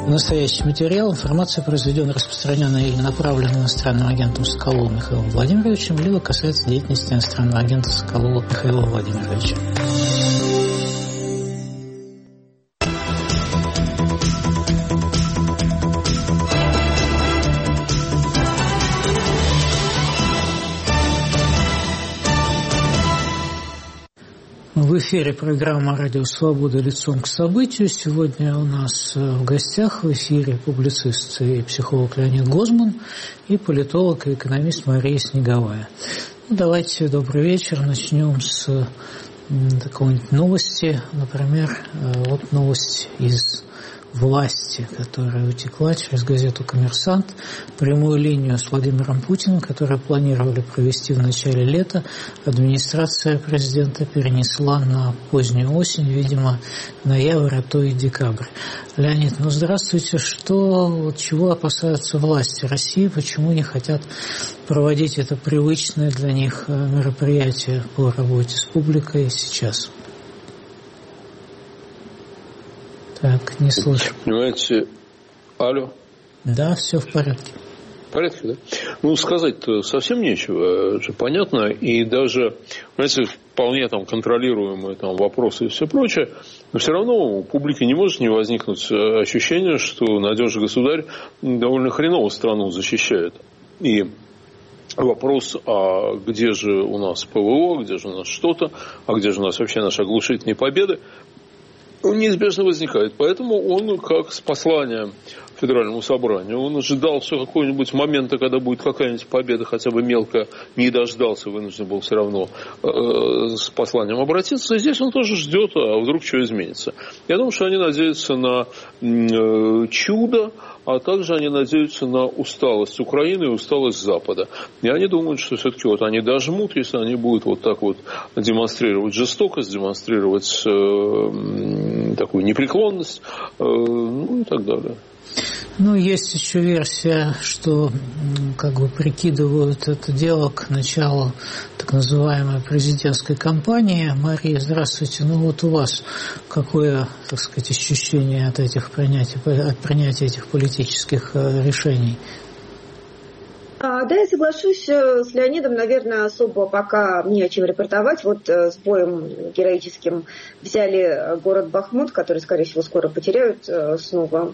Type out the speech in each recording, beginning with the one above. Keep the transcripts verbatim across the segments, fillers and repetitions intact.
Настоящий материал, информация, произведенная, распространенная или направленная иностранным агентом Соколовым Михаилом Владимировичем, либо касается деятельности иностранного агента Соколова Михаила Владимировича. В эфире программа «Радио Свобода. Лицом к событию». Сегодня у нас в гостях в эфире публицист и психолог Леонид Гозман и политолог и экономист Мария Снеговая. Ну, давайте, добрый вечер. Начнем с какой-нибудь новости. Например, вот новость из власти, которая утекла через газету «Коммерсант». Прямую линию с Владимиром Путиным, которую планировали провести в начале лета, администрация президента перенесла на позднюю осень, видимо, ноябрь, а то и декабрь. Леонид, ну здравствуйте. Что, вот чего опасаются власти России? Почему не хотят проводить это привычное для них мероприятие по работе с публикой сейчас? Так, не слышу. Понимаете, алло? Да, все в порядке. В порядке, да? Ну, сказать-то совсем нечего, это понятно. И даже, знаете, вполне там контролируемые там вопросы и все прочее, но все равно у публики не может не возникнуть ощущение, что надежный государь довольно хреново страну защищает. И вопрос, а где же у нас ПВО, где же у нас что-то, а где же у нас вообще наши оглушительные победы, он неизбежно возникает. Поэтому он, как с послания Федеральному собранию, он ожидал все какого-нибудь момента, когда будет какая-нибудь победа, хотя бы мелкая, не дождался, вынужден был все равно э, с посланием обратиться. И здесь он тоже ждет, а вдруг что изменится. Я думаю, что они надеются на э, чудо, а также они надеются на усталость Украины и усталость Запада. И они думают, что все-таки вот они дожмут, если они будут вот так вот демонстрировать жестокость, демонстрировать э, такую непреклонность, э, ну и так далее. Ну, есть еще версия, что как бы прикидывают это дело к началу так называемой президентской кампании. Мария, здравствуйте. Ну, вот у вас какое, так сказать, ощущение от этих принятий, от принятия этих политических решений? Да, я соглашусь с Леонидом, наверное, особо пока не о чем репортовать. Вот с боем героическим взяли город Бахмут, который, скорее всего, скоро потеряют снова.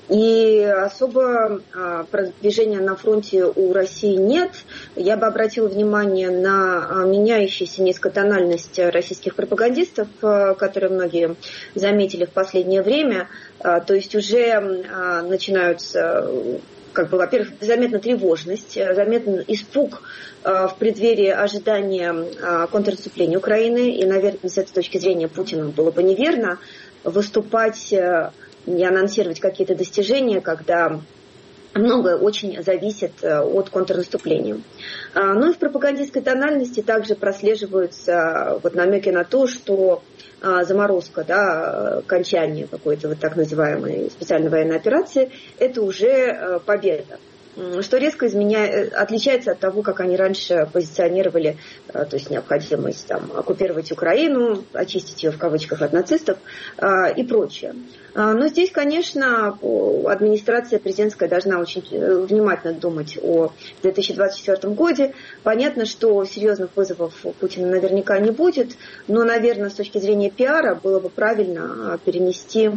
И особо продвижения на фронте у России нет. Я бы обратила внимание на меняющуюся низкотональность российских пропагандистов, которые многие заметили в последнее время. То есть уже начинаются... Как бы, во-первых, заметна тревожность, заметен испуг э, в преддверии ожидания э, контрнаступления Украины. И, наверное, с этой точки зрения Путину было бы неверно выступать э, и анонсировать какие-то достижения, когда многое очень зависит э, от контрнаступления. Э, ну и в пропагандистской тональности также прослеживаются вот намеки на то, что заморозка, да, окончание какой-то вот так называемой специальной военной операции, это уже победа. Что резко изменяет, отличается от того, как они раньше позиционировали, то есть необходимость там, оккупировать Украину, очистить ее в кавычках от нацистов и прочее. Но здесь, конечно, администрация президентская должна очень внимательно думать о две тысячи двадцать четвёртом году. Понятно, что серьезных вызовов у Путина наверняка не будет, но, наверное, с точки зрения пиара было бы правильно перенести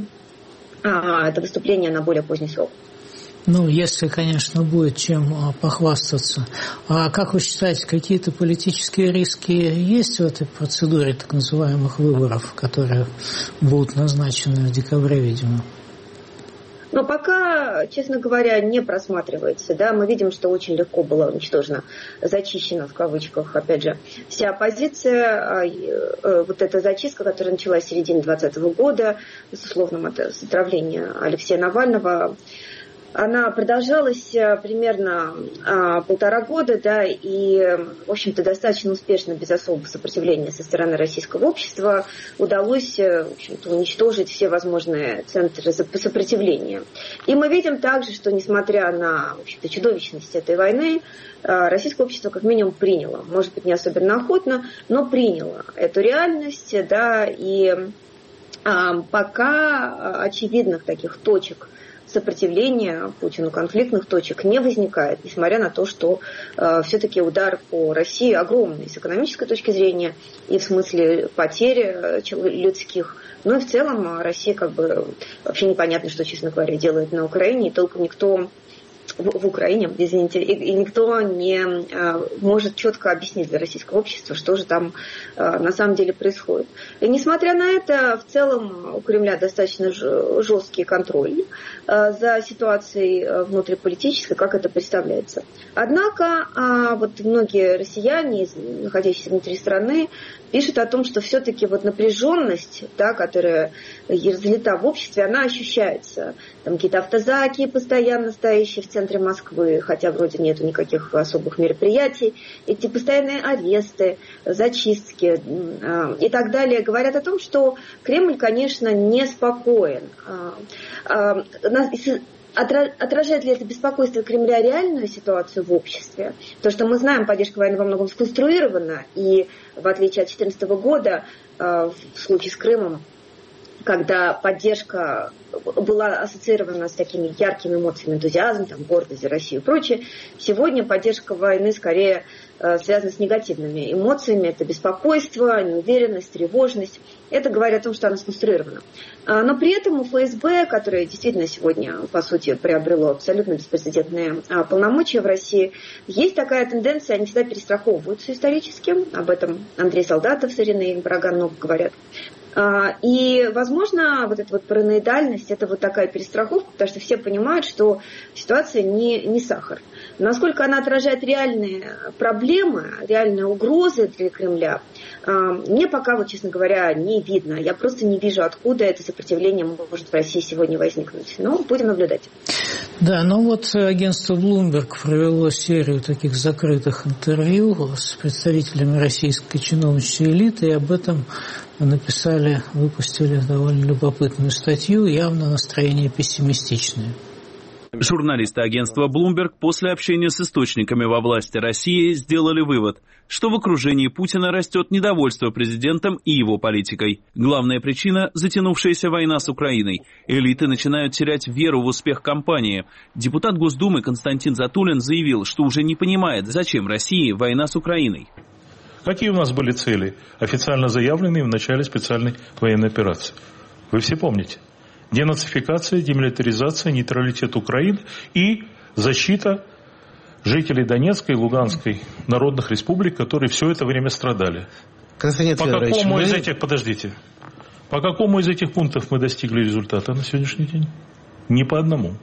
это выступление на более поздний срок. Ну, если, конечно, будет чем похвастаться. А как вы считаете, какие-то политические риски есть в этой процедуре так называемых выборов, которые будут назначены в декабре, видимо? Но пока, честно говоря, не просматривается. Да? Мы видим, что очень легко была уничтожена, зачищена, в кавычках, опять же, вся оппозиция. Вот эта зачистка, которая началась в середине двадцатого года, с условным это отравление Алексея Навального, она продолжалась примерно а, полтора года, да, и, в общем-то, достаточно успешно, без особого сопротивления со стороны российского общества, удалось, в общем-то, уничтожить все возможные центры сопротивления. И мы видим также, что, несмотря на, в общем-то, чудовищность этой войны, российское общество как минимум приняло, может быть, не особенно охотно, но приняло эту реальность, да, и а, пока очевидных таких точек сопротивления Путину, конфликтных точек не возникает, несмотря на то, что э, все-таки удар по России огромный с экономической точки зрения и в смысле потери людских. Ну и в целом Россия как бы вообще непонятно, что, честно говоря, делает на Украине, и толком никто в, в Украине, извините, и, и никто не а, может четко объяснить для российского общества, что же там а, на самом деле происходит. И несмотря на это, в целом у Кремля достаточно жесткий контроль а, за ситуацией а, внутриполитической, как это представляется. Однако а, вот многие россияне, находящиеся внутри страны, пишут о том, что все-таки вот напряженность, да, которая разлита в обществе, она ощущается. Там какие-то автозаки, постоянно стоящие в центре Москвы, хотя вроде нету никаких особых мероприятий, эти постоянные аресты, зачистки э, и так далее, говорят о том, что Кремль, конечно, неспокоен. Э, э, Отражает ли это беспокойство Кремля реальную ситуацию в обществе? То, что мы знаем, поддержка войны во многом сконструирована, и в отличие от две тысячи четырнадцатого года, в случае с Крымом, когда поддержка была ассоциирована с такими яркими эмоциями, энтузиазм, там, гордость за Россию и прочее, сегодня поддержка войны скорее связана с негативными эмоциями. Это беспокойство, неуверенность, тревожность. Это говорит о том, что она сконструирована. Но при этом у ФСБ, которое действительно сегодня, по сути, приобрело абсолютно беспрецедентные полномочия в России, есть такая тенденция, они всегда перестраховываются исторически. Об этом Андрей Солдатов с Ириной Бараган много говорят. И, возможно, вот эта вот параноидальность, это вот такая перестраховка, потому что все понимают, что ситуация не, не сахар. Насколько она отражает реальные проблемы, реальные угрозы для Кремля, мне пока, вот, честно говоря, не видно. Я просто не вижу, откуда это сопротивление может в России сегодня возникнуть. Но будем наблюдать. Да, ну вот агентство Bloomberg провело серию таких закрытых интервью с представителями российской чиновничьей элиты, и об этом написали, выпустили довольно любопытную статью, явно настроение пессимистичное. Журналисты агентства Bloomberg после общения с источниками во власти России сделали вывод, что в окружении Путина растет недовольство президентом и его политикой. Главная причина – затянувшаяся война с Украиной. Элиты начинают терять веру в успех кампании. Депутат Госдумы Константин Затулин заявил, что уже не понимает, зачем России война с Украиной. Какие у нас были цели, официально заявленные в начале специальной военной операции? Вы все помните. Денацификация, демилитаризация, нейтралитет Украины и защита жителей Донецкой и Луганской народных республик, которые все это время страдали. Константин по какому мы... из этих, подождите, по какому из этих пунктов мы достигли результата на сегодняшний день? Ни по одному.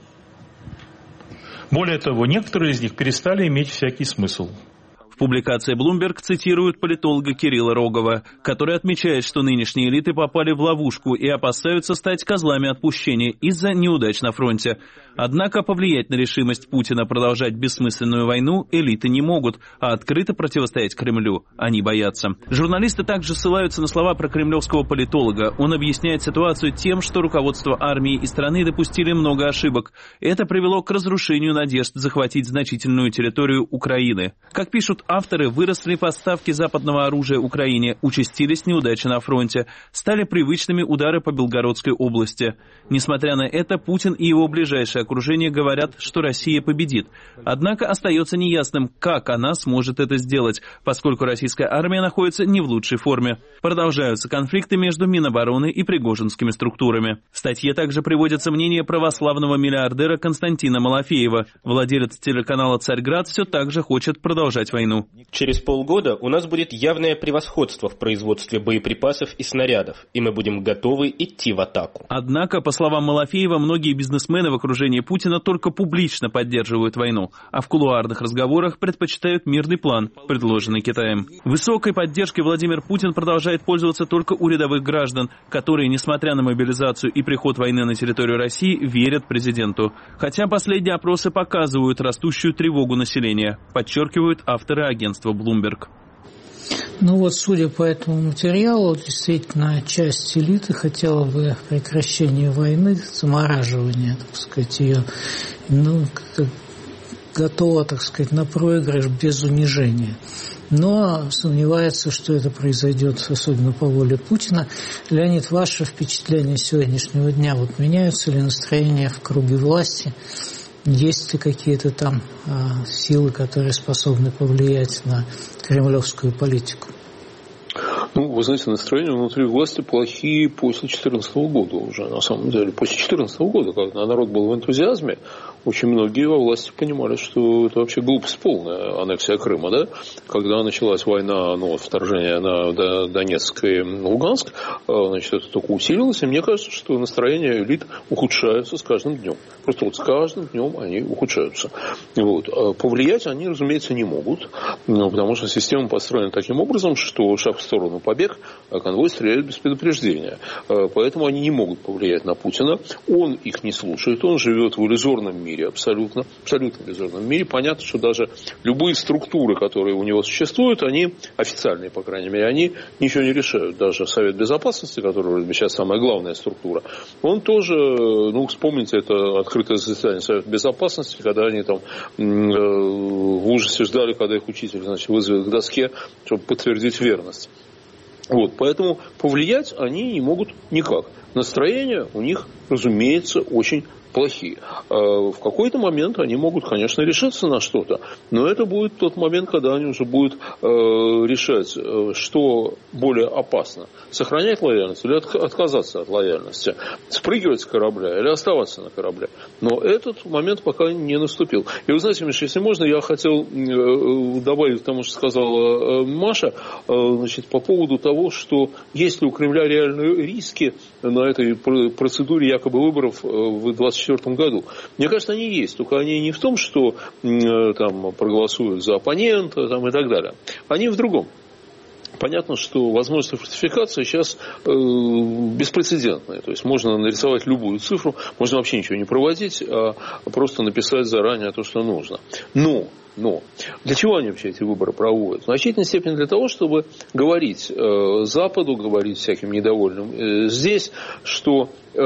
Более того, некоторые из них перестали иметь всякий смысл. В публикации Bloomberg цитируют политолога Кирилла Рогова, который отмечает, что нынешние элиты попали в ловушку и опасаются стать козлами отпущения из-за неудач на фронте. Однако повлиять на решимость Путина продолжать бессмысленную войну элиты не могут, а открыто противостоять Кремлю они боятся. Журналисты также ссылаются на слова прокремлевского политолога. Он объясняет ситуацию тем, что руководство армии и страны допустили много ошибок. Это привело к разрушению надежд захватить значительную территорию Украины. Как пишут авторы, выросли поставки западного оружия Украине, участились неудачи на фронте, стали привычными удары по Белгородской области. Несмотря на это, Путин и его ближайшее окружение говорят, что Россия победит. Однако остается неясным, как она сможет это сделать, поскольку российская армия находится не в лучшей форме. Продолжаются конфликты между Минобороны и пригожинскими структурами. В статье также приводится мнение православного миллиардера Константина Малафеева. Владелец телеканала «Царьград» все так же хочет продолжать войну. Через полгода у нас будет явное превосходство в производстве боеприпасов и снарядов, и мы будем готовы идти в атаку. Однако, по словам Малафеева, многие бизнесмены в окружении Путина только публично поддерживают войну, а в кулуарных разговорах предпочитают мирный план, предложенный Китаем. Высокой поддержкой Владимир Путин продолжает пользоваться только у рядовых граждан, которые, несмотря на мобилизацию и приход войны на территорию России, верят президенту. Хотя последние опросы показывают растущую тревогу населения, подчеркивают авторы агентства Bloomberg. Ну вот, судя по этому материалу, действительно, часть элиты хотела бы прекращения войны, замораживания, так сказать, ее, ну, готова, так сказать, на проигрыш без унижения. но сомневается, что это произойдет, особенно по воле Путина. Леонид, ваше впечатление сегодняшнего дня, вот меняются ли настроения в круге власти? Есть ли какие-то там а, силы, которые способны повлиять на кремлевскую политику? Ну, вы знаете, настроения внутри власти плохие после две тысячи четырнадцатого года уже, на самом деле. После две тысячи четырнадцатого года, когда народ был в энтузиазме, очень многие во власти понимали, что это вообще глупость полная, аннексия Крыма, да? Когда началась война, ну, вторжение на Донецк и Луганск, значит, это только усилилось, и мне кажется, что настроения элит ухудшаются с каждым днем. Просто вот с каждым днем они ухудшаются. Вот. Повлиять они, разумеется, не могут, ну, потому что система построена таким образом, что шаг в сторону побег, а конвой стреляет без предупреждения. Поэтому они не могут повлиять на Путина. Он их не слушает, он живет в иллюзорном мире, абсолютно, абсолютно иллюзорном мире. Понятно, что даже любые структуры, которые у него существуют, они официальные, по крайней мере, они ничего не решают. Даже Совет Безопасности, который сейчас самая главная структура, он тоже, ну, вспомните, это открытое заседание Совета Безопасности, когда они там в ужасе ждали, когда их учитель, значит, вызовет к доске, чтобы подтвердить верность. Вот, поэтому повлиять они не могут никак. Настроения у них, разумеется, очень плохие. В какой-то момент они могут, конечно, решиться на что-то, но это будет тот момент, когда они уже будут решать, что более опасно. Сохранять лояльность или отказаться от лояльности. Спрыгивать с корабля или оставаться на корабле. Но этот момент пока не наступил. И вы знаете, Миша, если можно, я хотел добавить к тому, что сказала Маша, значит, по поводу того, что есть ли у Кремля реальные риски на этой процедуре якобы выборов в двадцать четвёртом году. Мне кажется, они есть. Только они не в том, что там проголосуют за оппонента там, и так далее. Они в другом. Понятно, что возможность фальсификации сейчас э, беспрецедентная. То есть можно нарисовать любую цифру, можно вообще ничего не проводить, а просто написать заранее то, что нужно. Но, но для чего они вообще эти выборы проводят? В значительной степени для того, чтобы говорить э, Западу, говорить всяким недовольным э, здесь, что э,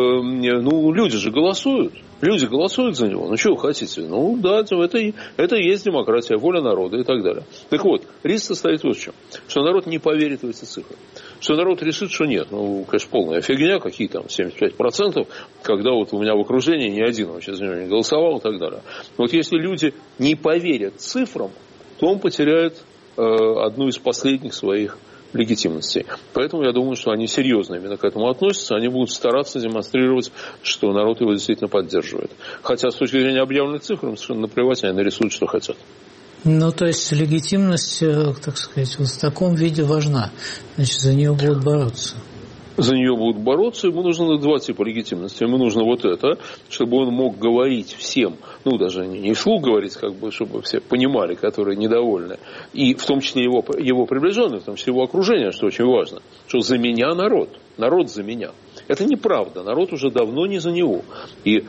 ну, люди же голосуют. Люди голосуют за него. Ну, что вы хотите? Ну, да, это, это и есть демократия, воля народа и так далее. Так вот, риск состоит вот в чем. Что народ не поверит в эти цифры. Что народ решит, что нет. Ну, конечно, полная фигня, какие там семьдесят пять процентов, когда вот у меня в окружении ни один вообще за него не голосовал и так далее. Вот если люди не поверят цифрам, то он потеряет э, одну из последних своих легитимности. Поэтому я думаю, что они серьезно именно к этому относятся. Они будут стараться демонстрировать, что народ его действительно поддерживает. Хотя с точки зрения объявленных цифр им совершенно наплевать, они нарисуют, что хотят. Ну, то есть легитимность, так сказать, вот в таком виде важна. Значит, за нее будут бороться. За нее будут бороться, ему нужно два типа легитимности. Ему нужно вот это, чтобы он мог говорить всем, ну, даже не вслух говорить, как бы, чтобы все понимали, которые недовольны, и в том числе его, его приближенные, в том числе его окружение, что очень важно, что за меня народ, народ за меня. Это неправда, народ уже давно не за него. И, э,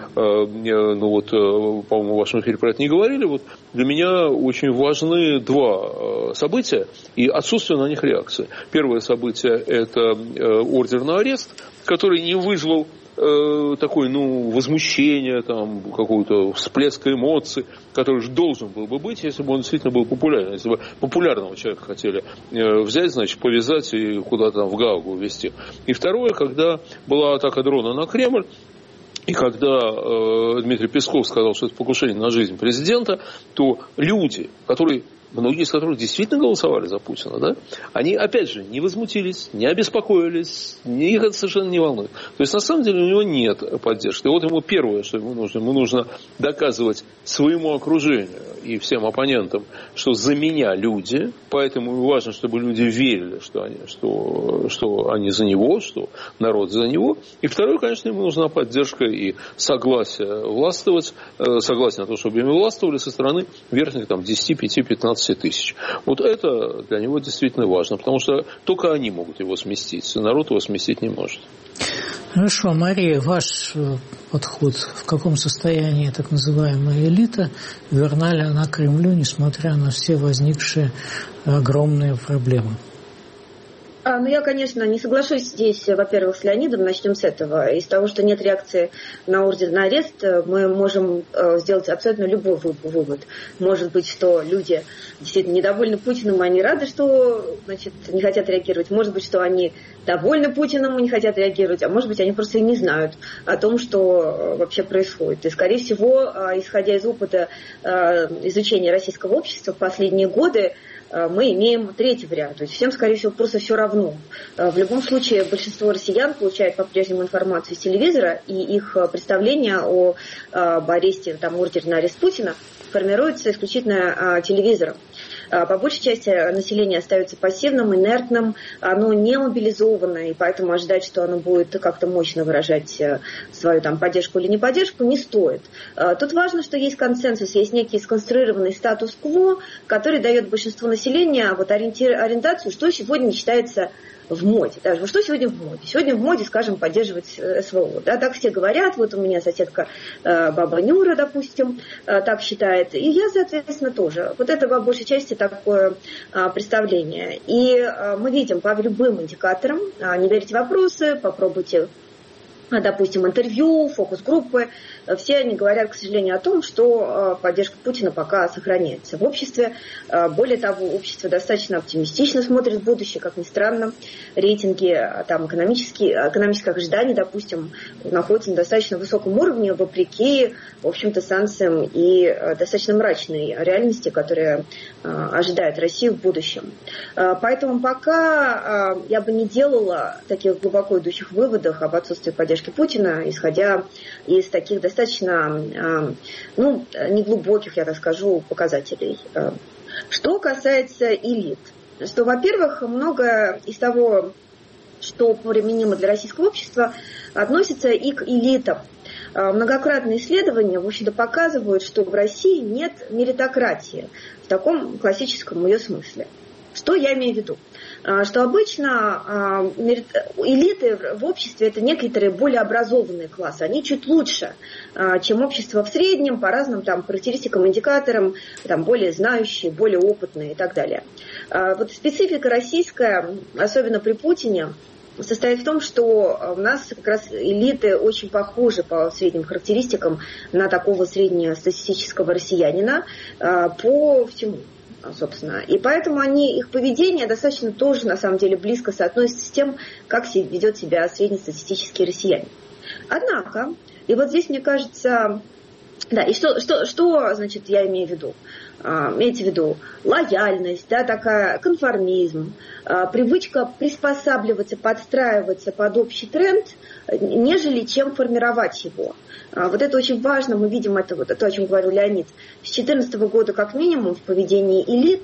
ну вот, э, по-моему, в вашем эфире про это не говорили, вот для меня очень важны два события и отсутствие на них реакции. Первое событие – это э, ордер на арест, который не вызвал э, такое, ну, возмущение, там, какого-то всплеска эмоций, который же должен был бы быть, если бы он действительно был популярен. Если бы популярного человека хотели э, взять, значит, повязать и куда-то там в Гаагу увезти. И второе, когда была атака дрона на Кремль, и когда э, Дмитрий Песков сказал, что это покушение на жизнь президента, то люди, которые... многие из которых действительно голосовали за Путина, да, они, опять же, не возмутились, не обеспокоились, их это совершенно не волнует. То есть, на самом деле, у него нет поддержки. И вот ему первое, что ему нужно, ему нужно доказывать своему окружению и всем оппонентам, что за меня люди, поэтому важно, чтобы люди верили, что они, что, что они за него, что народ за него. И второе, конечно, ему нужна поддержка и согласие властвовать, согласие на то, чтобы ими властвовали со стороны верхних там, десять, пять, пятнадцать тысяч. Вот это для него действительно важно, потому что только они могут его сместить, народ его сместить не может. Хорошо, Мария, ваш подход, в каком состоянии так называемая элита, верна ли она Кремлю, несмотря на все возникшие огромные проблемы? А, ну, я, конечно, не соглашусь здесь, во-первых, с Леонидом. Начнем с этого. Из того, что нет реакции на ордер на арест, мы можем э, сделать абсолютно любой вывод. Может быть, что люди действительно недовольны Путиным, и они рады, что, значит, не хотят реагировать. Может быть, что они довольны Путиным и не хотят реагировать. А может быть, они просто и не знают о том, что вообще происходит. И, скорее всего, э, исходя из опыта э, изучения российского общества в последние годы, мы имеем третий вариант. То есть всем, скорее всего, просто все равно. В любом случае, большинство россиян получает по-прежнему информацию из телевизора, и их представление о, об аресте, там, ордере на арест Путина формируется исключительно телевизором. По большей части население остается пассивным, инертным, оно не мобилизованное, и поэтому ожидать, что оно будет как-то мощно выражать свою там, поддержку или не поддержку, не стоит. Тут важно, что есть консенсус, есть некий сконструированный статус-кво, который дает большинству населения вот, ориенти... ориентацию, что сегодня считается в моде. Даже, что сегодня в моде? Сегодня в моде, скажем, поддерживать СВО. Да, так все говорят, вот у меня соседка э, баба Нюра, допустим, э, так считает, и я, соответственно, тоже. Вот это по большей части такое э, представление. И э, мы видим по любым индикаторам, э, не верите в вопросы, попробуйте, допустим, интервью, фокус-группы, все они говорят, к сожалению, о том, что поддержка Путина пока сохраняется в обществе. Более того, общество достаточно оптимистично смотрит в будущее, как ни странно. Рейтинги там, экономические, экономических ожиданий, допустим, находятся на достаточно высоком уровне, вопреки, в общем-то, санкциям и достаточно мрачной реальности, которая ожидает Россию в будущем. Поэтому пока я бы не делала таких глубоко идущих выводов об отсутствии поддержки Путина, исходя из таких достаточно, ну, неглубоких, я так скажу, показателей. Что касается элит, что, во-первых, многое из того, что применимо для российского общества, относится и к элитам. Многократные исследования, в общем-то, показывают, что в России нет меритократии в таком классическом ее смысле. Что я имею в виду? Что обычно элиты в обществе это некоторые более образованные классы. Они чуть лучше, чем общество в среднем, по разным там, характеристикам, индикаторам, там, более знающие, более опытные и так далее. Вот специфика российская, особенно при Путине, состоит в том, что у нас как раз элиты очень похожи по средним характеристикам на такого среднестатистического россиянина по всему. Собственно. И поэтому они, их поведение достаточно тоже, на самом деле, близко соотносится с тем, как ведет себя среднестатистический россиянин. Однако, и вот здесь, мне кажется, да, и что, что, что значит, я имею в виду? А, имеется в виду лояльность, да, такая, конформизм, а, привычка приспосабливаться, подстраиваться под общий тренд, нежели чем формировать его. Вот это очень важно, мы видим это, вот, то, о чем говорил Леонид, с две тысячи четырнадцатого года как минимум в поведении элит,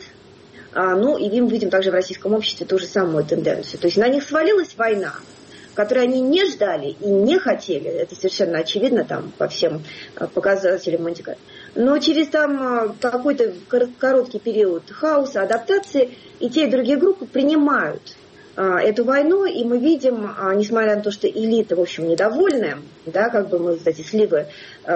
ну и мы видим также в российском обществе ту же самую тенденцию. То есть на них свалилась война, которую они не ждали и не хотели, это совершенно очевидно там по всем показателям индикаторов. Но через там какой-то короткий период хаоса, адаптации, и те, и другие группы принимают эту войну, и мы видим, несмотря на то, что элита, в общем, недовольная, да, как бы мы, кстати, сливы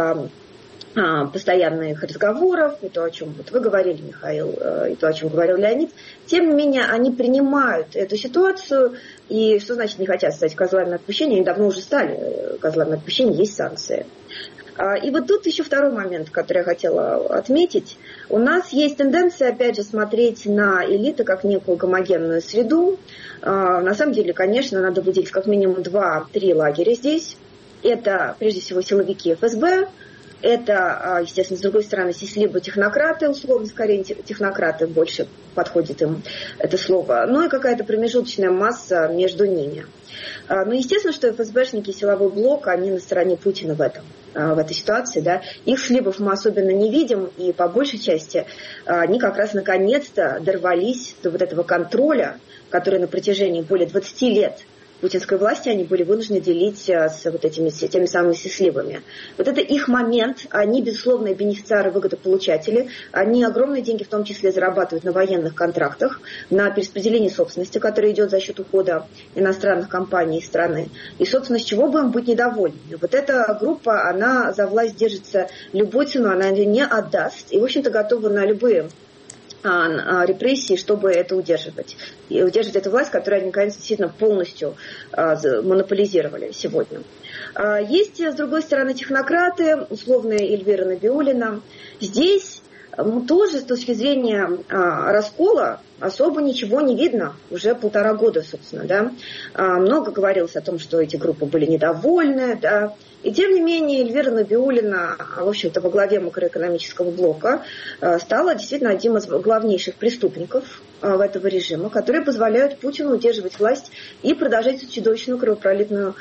постоянных разговоров, и то, о чем вот вы говорили, Михаил, и то, о чем говорил Леонид, тем не менее, они принимают эту ситуацию, и что значит не хотят стать козлами отпущения, они давно уже стали козлами отпущения, есть санкции. И вот тут еще второй момент, который я хотела отметить. У нас есть тенденция, опять же, смотреть на элиты как некую гомогенную среду. На самом деле, конечно, надо выделить как минимум два-три лагеря здесь. Это, прежде всего, силовики эф эс бэ. Это, естественно, с другой стороны, здесь либо технократы, условно, скорее технократы, больше подходит им это слово, ну и какая-то промежуточная масса между ними. Ну, естественно, что эф эс бэшники, силовой блок, они на стороне Путина в этом, в этой ситуации, да. Их сливов мы особенно не видим, и по большей части они как раз наконец-то дорвались до вот этого контроля, который на протяжении более двадцати лет путинской власти они были вынуждены делить с вот этими теми самыми сливами. Вот это их момент, они безусловные бенефициары, выгодополучатели, они огромные деньги в том числе зарабатывают на военных контрактах, на перераспределении собственности, которая идет за счет ухода иностранных компаний из страны. И, собственно, с чего бы им быть недовольными? Вот эта группа, она за власть держится любой ценой, она ее не отдаст и, в общем-то, готова на любые репрессии, чтобы это удерживать. И удерживать эту власть, которую они, наконец, действительно полностью монополизировали сегодня. Есть, с другой стороны, технократы, условные Эльвира Набиуллина. Здесь тоже с точки зрения раскола особо ничего не видно. Уже полтора года, собственно. Да? Много говорилось о том, что эти группы были недовольны. Да? И тем не менее Эльвира Набиуллина, в общем-то, во главе макроэкономического блока, стала действительно одним из главнейших преступников этого режима, которые позволяют Путину удерживать власть и продолжать эту чудовищную кровопролитную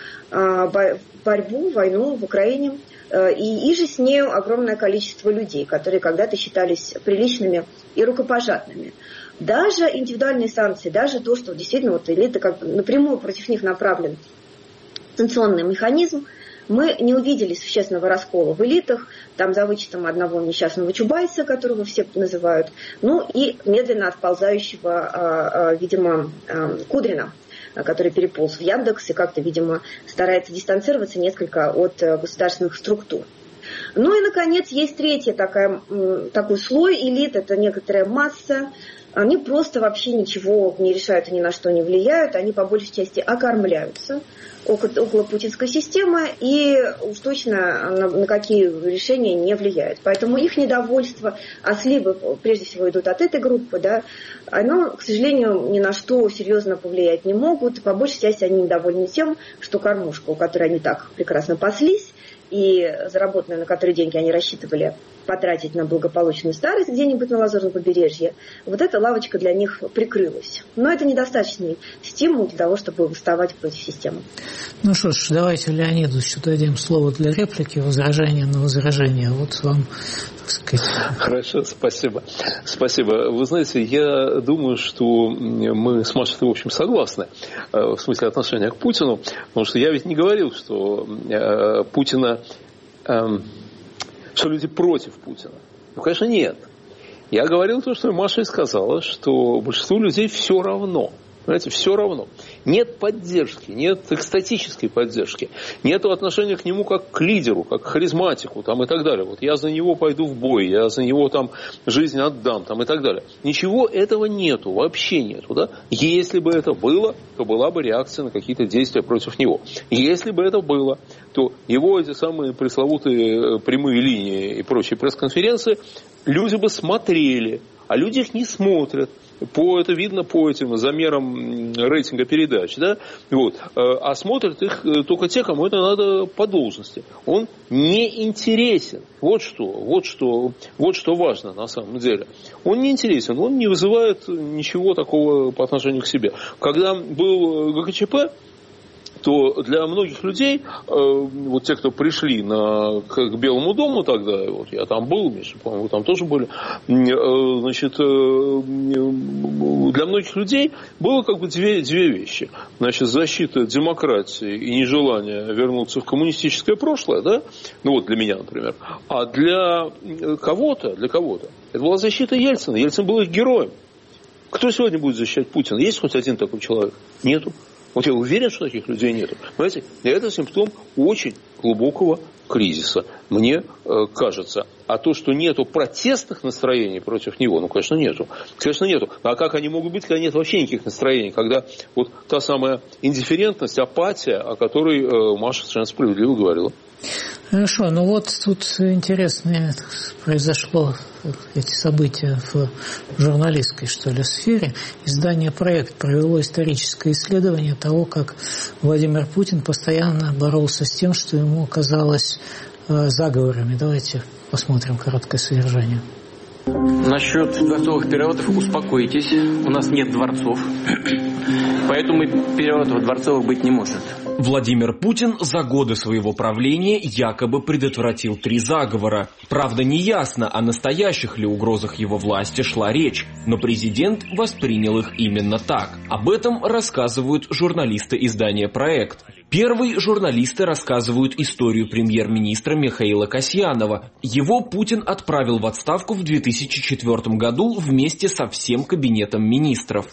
борьбу, войну в Украине. И, и же с нею огромное количество людей, которые когда-то считались приличными и рукопожатными. Даже индивидуальные санкции, даже то, что действительно вот элита как бы напрямую против них направлен санкционный механизм, мы не увидели существенного раскола в элитах, там за вычетом одного несчастного Чубайса, которого все называют, ну и медленно отползающего, видимо, Кудрина, который переполз в Яндекс и как-то, видимо, старается дистанцироваться несколько от государственных структур. Ну и, наконец, есть третий такая, такой слой элит, это некоторая масса. Они просто вообще ничего не решают и ни на что не влияют, они по большей части окормляются около, около путинской системы и уж точно на, на какие решения не влияют. Поэтому их недовольство, а сливы прежде всего идут от этой группы, да, оно, к сожалению, ни на что серьезно повлиять не могут. По большей части они недовольны тем, что кормушка, у которой они так прекрасно паслись, и заработанные, на которые деньги они рассчитывали потратить на благополучную старость где-нибудь на Лазурном побережье, вот эта лавочка для них прикрылась. Но это недостаточный стимул для того, чтобы восставать против системы. Ну что ж, давайте Леониду еще дадим слово для реплики, возражения на возражение. Вот вам, так сказать... Хорошо, спасибо. Спасибо. Вы знаете, я думаю, что мы с Машей, в общем, согласны в смысле отношения к Путину, потому что я ведь не говорил, что Путина... что люди против Путина. Ну, конечно, нет. Я говорил то, что Маша и сказала, что большинству людей все равно. Понимаете, все равно. Нет поддержки, нет экстатической поддержки, нет отношения к нему как к лидеру, как к харизматику там, и так далее. Вот я за него пойду в бой, я за него там жизнь отдам там, и так далее. Ничего этого нету, вообще нету. Да? Если бы это было, то была бы реакция на какие-то действия против него. Если бы это было, то его эти самые пресловутые прямые линии и прочие пресс-конференции люди бы смотрели, а люди их не смотрят. По, это видно по этим замерам рейтинга передач, да? Вот. А смотрят их только те, кому это надо по должности. Он не интересен. Вот что, вот что, вот что важно на самом деле. Он не интересен, он не вызывает ничего такого по отношению к себе. Когда был ГКЧП, то для многих людей, вот те, кто пришли на, к, к Белому дому тогда, вот я там был, Миша, по-моему, вы там тоже были, значит, для многих людей было как бы две, две вещи. Значит, защита демократии и нежелание вернуться в коммунистическое прошлое, да, ну вот для меня, например, а для кого-то, для кого-то, это была защита Ельцина. Ельцин был их героем. Кто сегодня будет защищать Путина? Есть хоть один такой человек? Нету. Вот я уверен, что таких людей нет. Понимаете, это симптом очень глубокого кризиса, мне э, кажется. А то, что нету протестных настроений против него, ну, конечно, нету. Конечно, нету. А как они могут быть, когда нет вообще никаких настроений? Когда вот та самая индифферентность, апатия, о которой э, Маша совершенно справедливо говорила. Хорошо, ну вот тут интересное произошло эти события в журналистской, что ли, сфере. Издание «Проект» провело историческое исследование того, как Владимир Путин постоянно боролся с тем, что ему казалось э, заговорами. Давайте посмотрим короткое содержание. Насчет дворцовых переворотов успокойтесь, у нас нет дворцов, поэтому переворотов дворцовых быть не может. Владимир Путин за годы своего правления якобы предотвратил три заговора. Правда, неясно, о настоящих ли угрозах его власти шла речь, но президент воспринял их именно так. Об этом рассказывают журналисты издания «Проект». Первые журналисты рассказывают историю премьер-министра Михаила Касьянова. Его Путин отправил в отставку в две тысячи четвёртом году вместе со всем кабинетом министров.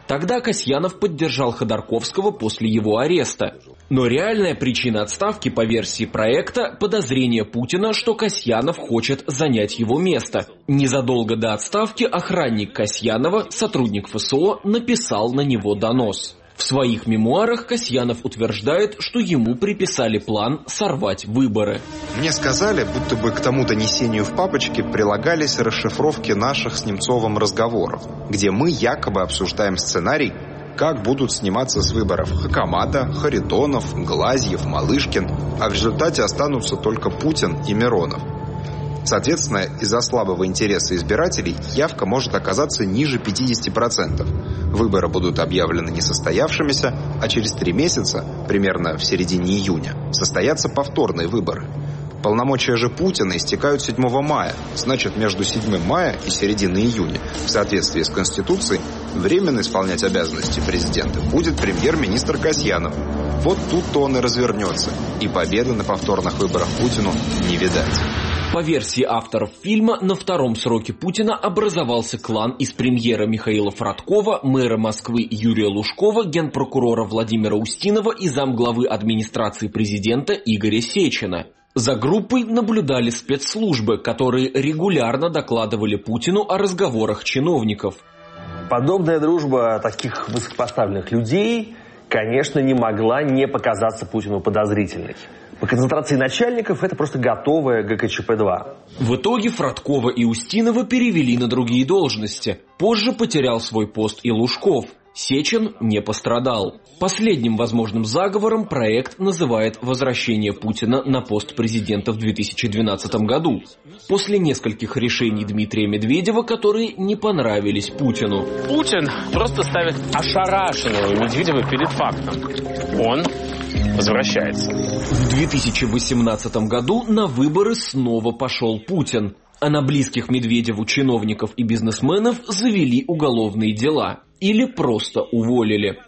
Тогда Касьянов поддержал Ходорковского после его ареста. Но реальная причина отставки по версии проекта – подозрение Путина, что Касьянов хочет занять его место. Незадолго до отставки охранник Касьянова, сотрудник эф эс о, написал на него донос. В своих мемуарах Касьянов утверждает, что ему приписали план сорвать выборы. Мне сказали, будто бы к тому донесению в папочке прилагались расшифровки наших с Немцовым разговоров, где мы якобы обсуждаем сценарий, как будут сниматься с выборов Хакамада, Харитонов, Глазьев, Малышкин, а в результате останутся только Путин и Миронов. Соответственно, из-за слабого интереса избирателей явка может оказаться ниже пятьдесят процентов. Выборы будут объявлены несостоявшимися, а через три месяца, примерно в середине июня, состоятся повторные выборы. Полномочия же Путина истекают седьмого мая, значит, между седьмым мая и серединой июня, в соответствии с Конституцией, временно исполнять обязанности президента будет премьер-министр Касьянов. Вот тут-то он и развернется, и победы на повторных выборах Путину не видать. По версии авторов фильма, на втором сроке Путина образовался клан из премьера Михаила Фродкова, мэра Москвы Юрия Лужкова, генпрокурора Владимира Устинова и замглавы администрации президента Игоря Сечина. За группой наблюдали спецслужбы, которые регулярно докладывали Путину о разговорах чиновников. Подобная дружба таких высокопоставленных людей, конечно, не могла не показаться Путину подозрительной. По концентрации начальников это просто готовая гэ ка че пэ два. В итоге Фродкова и Устинова перевели на другие должности. Позже потерял свой пост и Лужков. Сечин не пострадал. Последним возможным заговором проект называет возвращение Путина на пост президента в две тысячи двенадцатом году. После нескольких решений Дмитрия Медведева, которые не понравились Путину. Путин просто ставит ошарашенного Медведева перед фактом. Он возвращается. В две тысячи восемнадцатом году на выборы снова пошел Путин. А на близких Медведеву чиновников и бизнесменов завели уголовные дела. Или просто уволили.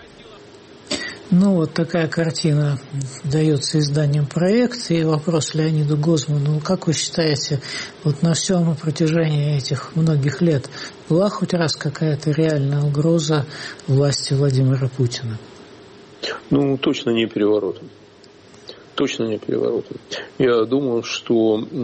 Ну, вот такая картина дается изданием «Проект». И вопрос Леониду Гозману. Как вы считаете, вот на всем протяжении этих многих лет была хоть раз какая-то реальная угроза власти Владимира Путина? Ну, точно не переворотом. Точно не переворотом. Я думаю, что э,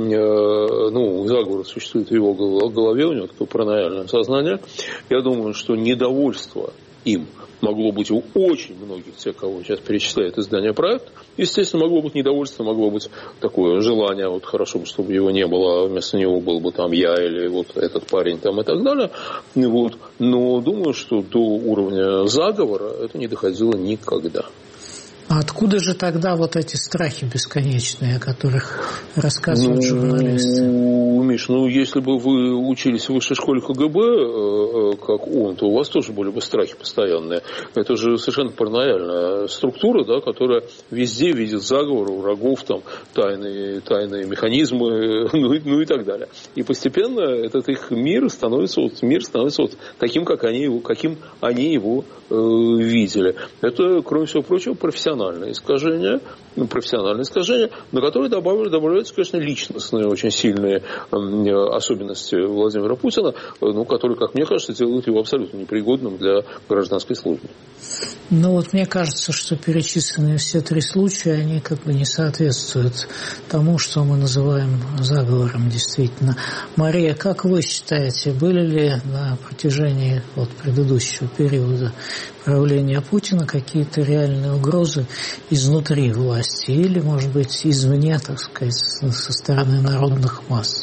ну, заговор существует в его голове, у него такое параноидальное сознание. Я думаю, что недовольство им могло быть у очень многих, тех, кого сейчас перечисляет издание «Проект». Естественно, могло быть недовольство, могло быть такое желание, вот хорошо бы, чтобы его не было, вместо него был бы там я или вот этот парень там и так далее. Вот. Но думаю, что до уровня заговора это не доходило никогда. А откуда же тогда вот эти страхи бесконечные, о которых рассказывают журналисты? Ну, Миш, ну если бы вы учились в высшей школе ка гэ бэ, как он, то у вас тоже были бы страхи постоянные. Это же совершенно параноидальная структура, да, которая везде видит заговоры, врагов, там, тайные, тайные механизмы, ну и, ну и так далее. И постепенно этот их мир становится, вот, мир становится вот таким, как они его, каким они его э, видели. Это, кроме всего прочего, профессионально. Искажения, ну, профессиональные искажения, на которые добавляются, конечно, личностные, очень сильные э, особенности Владимира Путина, ну, которые, как мне кажется, делают его абсолютно непригодным для гражданской службы. Ну вот мне кажется, что перечисленные все три случая, они как бы не соответствуют тому, что мы называем заговором действительно. Мария, как вы считаете, были ли на протяжении вот предыдущего периода правления Путина какие-то реальные угрозы изнутри власти или, может быть, извне, так сказать, со стороны народных масс?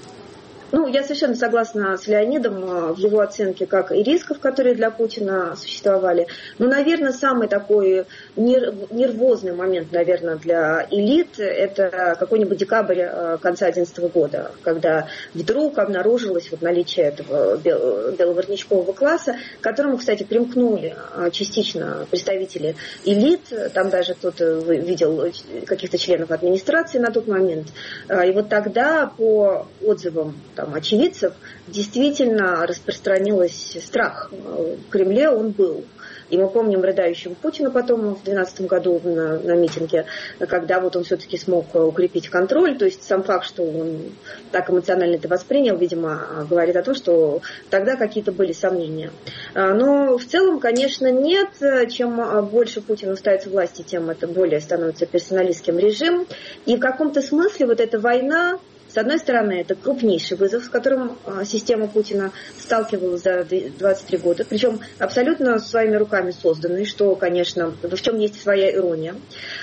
Ну, я совершенно согласна с Леонидом в его оценке как и рисков, которые для Путина существовали. Но, наверное, самый такой нервозный момент, наверное, для элит – это какой-нибудь декабрь конца две тысячи одиннадцатого года, когда вдруг обнаружилось вот наличие этого беловоротничкового класса, к которому, кстати, примкнули частично представители элит. Там даже кто-то видел каких-то членов администрации на тот момент. И вот тогда по отзывам там, очевидцев действительно распространился страх. В Кремле он был. И мы помним рыдающего Путина потом в две тысячи двенадцатом году на, на митинге, когда вот он все-таки смог укрепить контроль. То есть сам факт, что он так эмоционально это воспринял, видимо, говорит о том, что тогда какие-то были сомнения. Но в целом, конечно, нет. Чем больше Путин устается власти, тем это более становится персоналистским режим. И в каком-то смысле вот эта война, с одной стороны, это крупнейший вызов, с которым система Путина сталкивалась за двадцать три года, причем абсолютно своими руками созданный, что, конечно, в чем есть своя ирония.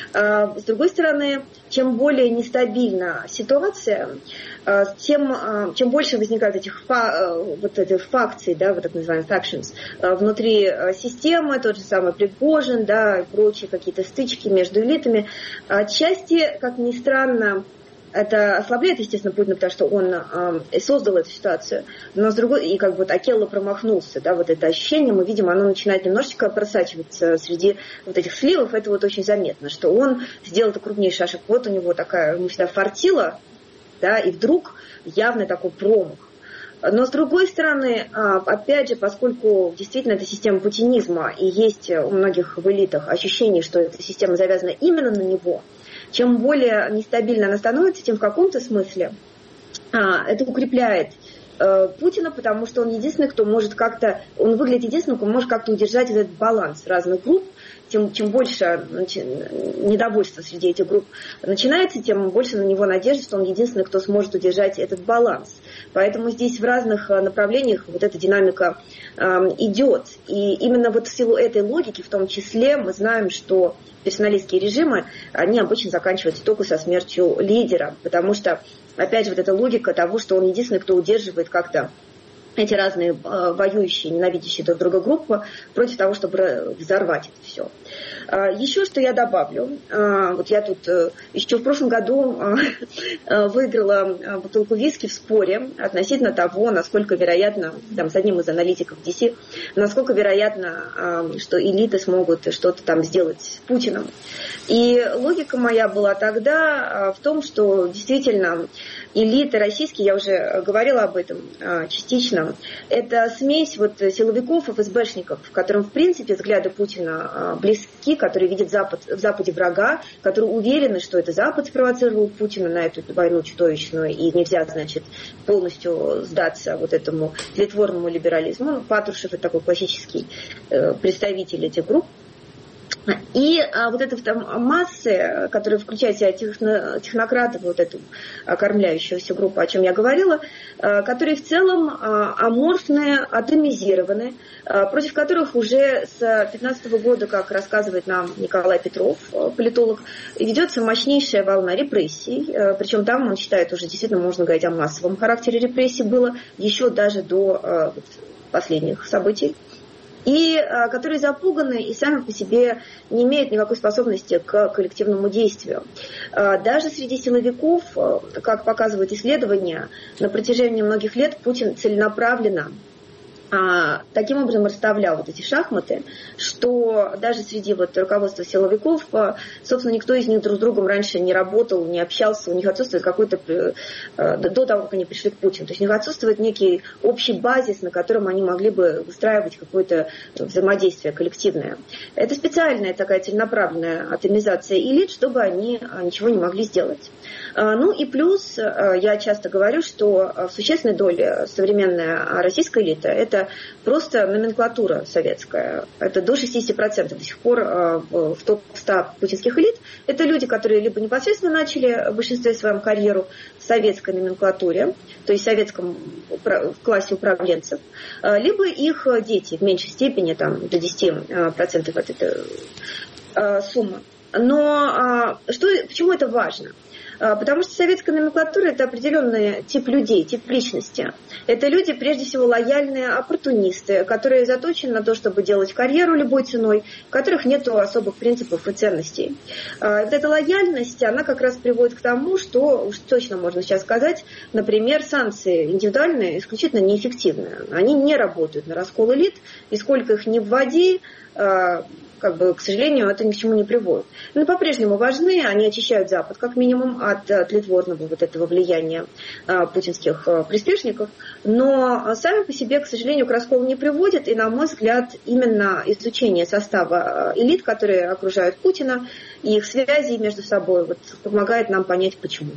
С другой стороны, чем более нестабильна ситуация, тем, чем больше возникают этих, вот этих факций, да, вот так называемых factions, внутри системы, тот же самый Пригожин, да, и прочие какие-то стычки между элитами, отчасти, как ни странно, это ослабляет, естественно, Путина, потому что он э, создал эту ситуацию. Но с другой, и как бы вот Акелло промахнулся, да, вот это ощущение, мы видим, оно начинает немножечко просачиваться среди вот этих сливов. Это вот очень заметно, что он сделал это крупнейший ошибку. Вот у него такая, ему всегда фартило, да, и вдруг явный такой промах. Но с другой стороны, опять же, поскольку действительно это система путинизма, и есть у многих в элитах ощущение, что эта система завязана именно на него, чем более нестабильно она становится, тем в каком-то смысле а, это укрепляет э, Путина, потому что он единственный, кто может как-то, он выглядит единственным, кто может как-то удержать этот баланс разных групп. Тем, чем больше недовольства среди этих групп начинается, тем больше на него надежды, что он единственный, кто сможет удержать этот баланс. Поэтому здесь в разных направлениях вот эта динамика э, идет. И именно вот в силу этой логики, в том числе, мы знаем, что персоналистские режимы, они обычно заканчиваются только со смертью лидера, потому что, опять же, вот эта логика того, что он единственный, кто удерживает как-то эти разные э, воюющие, ненавидящие друг друга группы против того, чтобы взорвать это все. Э, еще что я добавлю. Э, вот я тут э, еще в прошлом году э, выиграла бутылку виски в споре относительно того, насколько вероятно, там, с одним из аналитиков ди си, насколько вероятно, э, что элиты смогут что-то там сделать с Путиным. И логика моя была тогда э, в том, что действительно элиты российские, я уже говорила об этом э, частично, это смесь вот силовиков, эф эс бэшников, которым, в принципе, взгляды Путина близки, которые видят Запад, в Западе врага, которые уверены, что это Запад спровоцировал Путина на эту войну чудовищную, и нельзя, значит, полностью сдаться вот этому тлетворному либерализму. Ну, Патрушев – это такой классический представитель этих групп. И а, вот эта там масса, которая включает в себя техно, технократов, вот эту окормляющуюся группу, о чем я говорила, а, которые в целом а, аморфные, атомизированы, а, против которых уже с две тысячи пятнадцатого года, как рассказывает нам Николай Петров, политолог, ведется мощнейшая волна репрессий. А, причем там, он считает, уже действительно можно говорить о массовом характере репрессий было еще даже до а, последних событий. И а, которые запуганы и сами по себе не имеют никакой способности к коллективному действию. А, даже среди силовиков, а, как показывают исследования, на протяжении многих лет Путин целенаправленно а, таким образом расставлял вот эти шахматы, что даже среди вот руководства силовиков, а, собственно, никто из них друг с другом раньше не работал, не общался, у них отсутствует какой-то, а, до того, как они пришли к Путину, то есть у них отсутствует некий общий базис, на котором они могли бы выстраивать какое-то взаимодействие коллективное. Это специальная такая целенаправленная атомизация элит, чтобы они ничего не могли сделать. А, ну и плюс, а, я часто говорю, что в существенной доле современная российская элита – это просто номенклатура советская. Это до шестьдесят процентов до сих пор в топ ста путинских элит. Это люди, которые либо непосредственно начали в большинстве своем карьеру в советской номенклатуре, то есть в советском классе управленцев, либо их дети в меньшей степени, там, до десяти процентов от этой суммы. Но что, почему это важно? Потому что советская номенклатура – это определенный тип людей, тип личности. Это люди, прежде всего, лояльные оппортунисты, которые заточены на то, чтобы делать карьеру любой ценой, у которых нет особых принципов и ценностей. Вот эта лояльность, она как раз приводит к тому, что, уж точно можно сейчас сказать, например, санкции индивидуальные исключительно неэффективны. Они не работают на раскол элит, и сколько их не вводи, как бы, к сожалению, это ни к чему не приводит. Но по-прежнему важны, они очищают Запад, как минимум, от тлетворного вот этого влияния а, путинских а, приспешников, но сами по себе, к сожалению, к расколу не приводят, и, на мой взгляд, именно изучение состава элит, которые окружают Путина, и их связи между собой вот, помогает нам понять, почему.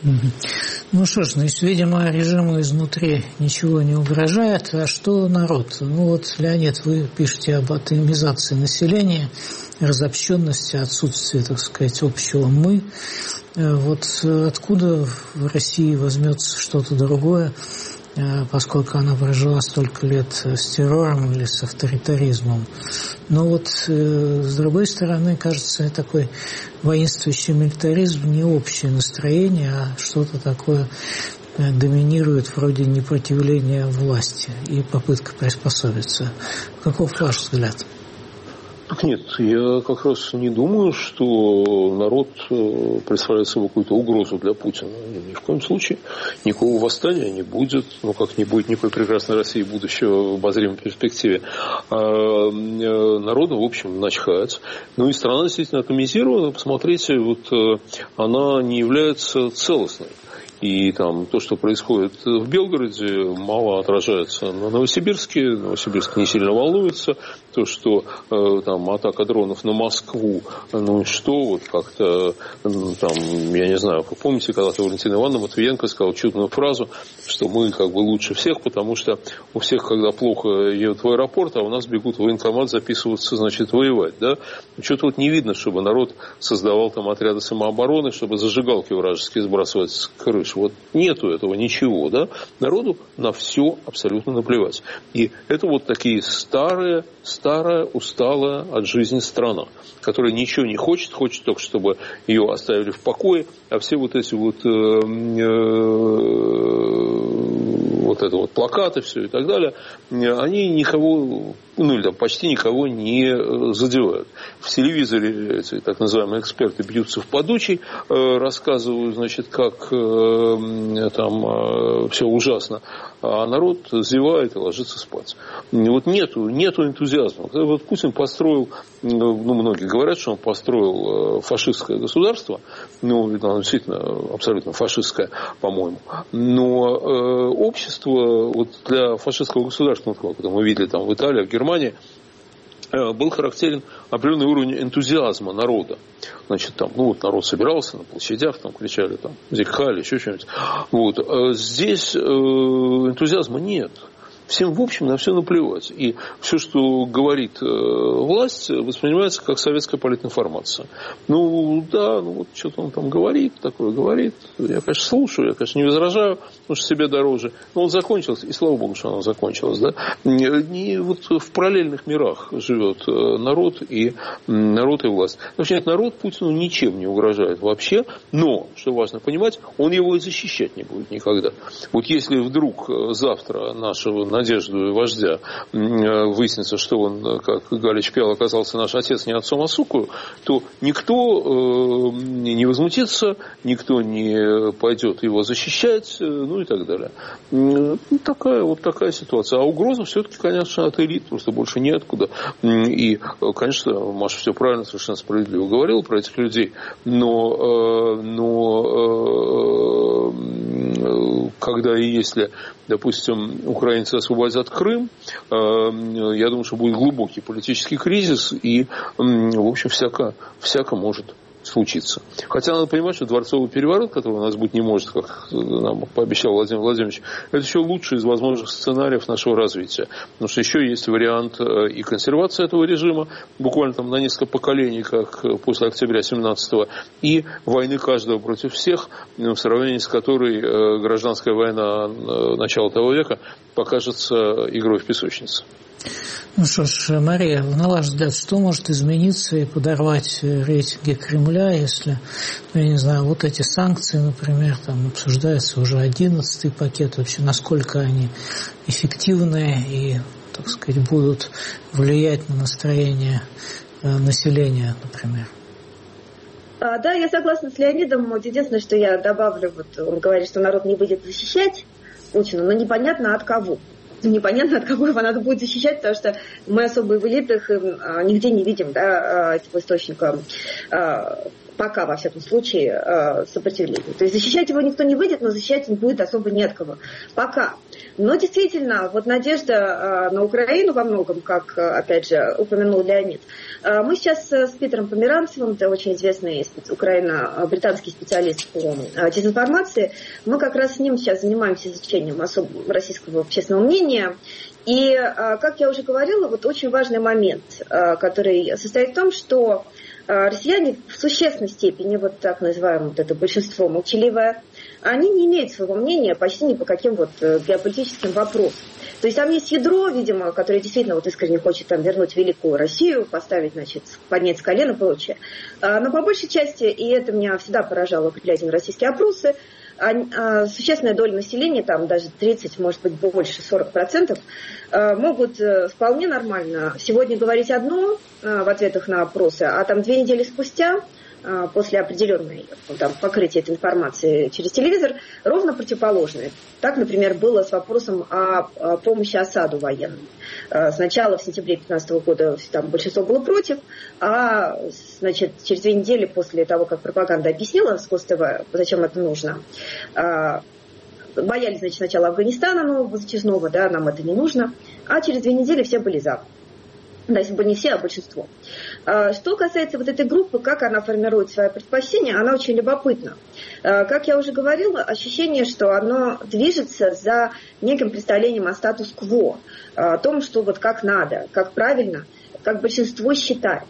Ну что ж, значит, видимо, режиму изнутри ничего не угрожает. А что народ? Ну вот, Леонид, вы пишете об атомизации населения, разобщенности, отсутствии, так сказать, общего «мы». Вот откуда в России возьмется что-то другое, поскольку она прожила столько лет с террором или с авторитаризмом. Но вот с другой стороны, кажется, такой воинствующий милитаризм не общее настроение, а что-то такое доминирует вроде непротивления власти и попытка приспособиться. Каков ваш взгляд? Нет, я как раз не думаю, что народ представляет собой какую-то угрозу для Путина. Ни в коем случае. Никакого восстания не будет. Ну, как не будет никакой прекрасной России будущего в обозримой перспективе. А народу, в общем, начхать. Ну, и страна действительно атомизирована. Посмотрите, вот она не является целостной. И там то, что происходит в Белгороде, мало отражается на Новосибирске. Новосибирск не сильно волнуется. То, что э, там атака дронов на Москву, ну и что, вот как-то ну, там, я не знаю, вы помните, когда-то Валентина Ивановна Матвиенко сказала чудную фразу, что мы как бы лучше всех, потому что у всех, когда плохо едут в аэропорт, а у нас бегут в военкомат записываться, значит, воевать, да? Что-то вот не видно, чтобы народ создавал там отряды самообороны, чтобы зажигалки вражеские сбрасывать с крыш. Вот нету этого ничего, да? Народу на все абсолютно наплевать. И это вот такие старые, старая, усталая от жизни страна, которая ничего не хочет, хочет только, чтобы ее оставили в покое, а все вот эти вот, э, э, вот это вот плакаты, все и так далее, они никого, ну или там почти никого не задевают. В телевизоре эти так называемые эксперты бьются в подучий, э, рассказывают, значит, как э, там э, все ужасно, а народ зевает и ложится спать. Вот нету, нету энтузиазма. Вот Путин построил, ну, многие говорят, что он построил фашистское государство, ну, оно действительно абсолютно фашистское, по-моему, но э, общество вот для фашистского государства, ну, как мы видели там в Италии, в Германии, э, был характерен определенный уровень энтузиазма народа. Значит, там, ну, вот народ собирался на площадях, там кричали, там, зикхали, еще что-нибудь. Вот. А здесь э, энтузиазма нет. Всем, в общем, на все наплевать. И все, что говорит э, власть, воспринимается как советская политинформация. Ну, да, ну вот что-то он там говорит, такое говорит. Я, конечно, слушаю, я, конечно, не возражаю, потому что себе дороже. Но он закончился, и слава богу, что оно закончилось. Да? Не, не вот в параллельных мирах живет народ и, народ и власть. Вообще, нет, народ Путину ничем не угрожает вообще, но, что важно понимать, он его и защищать не будет никогда. Вот если вдруг завтра нашего надежду и вождя выяснится, что он, как Галич пел, оказался наш отец не отцом, а сукою, то никто э, не возмутится, никто не пойдет его защищать, ну и так далее. Ну, такая вот такая ситуация. А угроза все-таки, конечно, от элит, просто больше неоткуда. И, конечно, Маша все правильно, совершенно справедливо говорила про этих людей, но, э, но э, когда и если, допустим, украинцы освободят Крым, я думаю, что будет глубокий политический кризис, и, в общем, всяко, всяко может случиться. Хотя надо понимать, что дворцовый переворот, который у нас быть не может, как нам пообещал Владимир Владимирович, это еще лучший из возможных сценариев нашего развития. Потому что еще есть вариант и консервации этого режима, буквально там на несколько поколений, как после октября семнадцатого, и войны каждого против всех, в сравнении с которой гражданская война начала того века покажется игрой в песочнице. Ну что ж, Мария, на ваш взгляд, что может измениться и подорвать рейтинги Кремля, если, ну, я не знаю, вот эти санкции, например, там обсуждается уже одиннадцатый пакет, вообще насколько они эффективны и, так сказать, будут влиять на настроение населения, например? А, да, я согласна с Леонидом. Вот единственное, что я добавлю, вот он говорит, что народ не будет защищать Путина, но непонятно от кого. непонятно, от кого его надо будет защищать, потому что мы особо в элитах нигде не видим, да, этого источника, пока, во всяком случае, сопротивления. То есть защищать его никто не выйдет, но защищать он будет особо не от кого. Пока. Но действительно, вот надежда на Украину во многом, как, опять же, упомянул Леонид. Мы сейчас с Питером Померанцевым, это очень известный украино-британский специалист по дезинформации, мы как раз с ним сейчас занимаемся изучением особо российского общественного мнения. И, как я уже говорила, вот очень важный момент, который состоит в том, что россияне в существенной степени, вот так называемое вот это большинство молчаливое, они не имеют своего мнения почти ни по каким вот геополитическим вопросам. То есть там есть ядро, видимо, которое действительно вот искренне хочет там вернуть великую Россию, поставить, значит, поднять с колена и прочее. Но по большей части, и это меня всегда поражало, глядя на российские опросы, существенная доля населения, там даже тридцать, может быть больше, сорок процентов, могут вполне нормально сегодня говорить одно в ответах на опросы, а там две недели спустя, после определенной там, покрытия этой информации через телевизор, ровно противоположное. Так, например, было с вопросом о помощи Асаду военным. Сначала в сентябре две тысячи пятнадцатого года там большинство было против, а значит, через две недели после того, как пропаганда объяснила с КОС-ТВ, зачем это нужно, боялись, значит, сначала Афганистана нового, зачистного, да, нам это не нужно, а через две недели все были за. Да, если бы не все, а большинство. Что касается вот этой группы, как она формирует свои предпочтения, она очень любопытна. Как я уже говорила, ощущение, что оно движется за неким представлением о статус-кво, о том, что вот как надо, как правильно, как большинство считает.